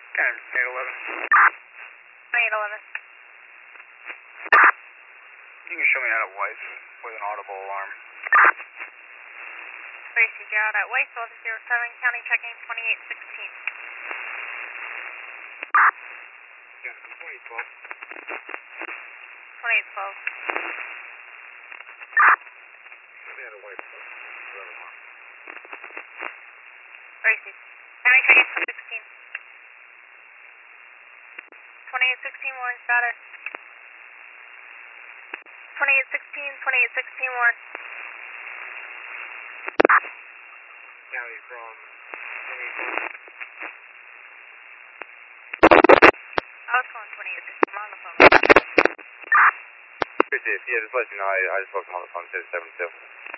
811. 811. You can show me out of Weiss with an audible alarm. Tracy, you're out at Weiss, 1107, county checking 2816. Yeah, 2012. 2812. Show me out of Weiss with an alarm. Tracy, county checking 16. 2816 Warren, got it. 2816 Warren. County from 2812. I was calling 2816, I'm on the phone. Yeah, just let you know, I just spoke on the phone, 7-7.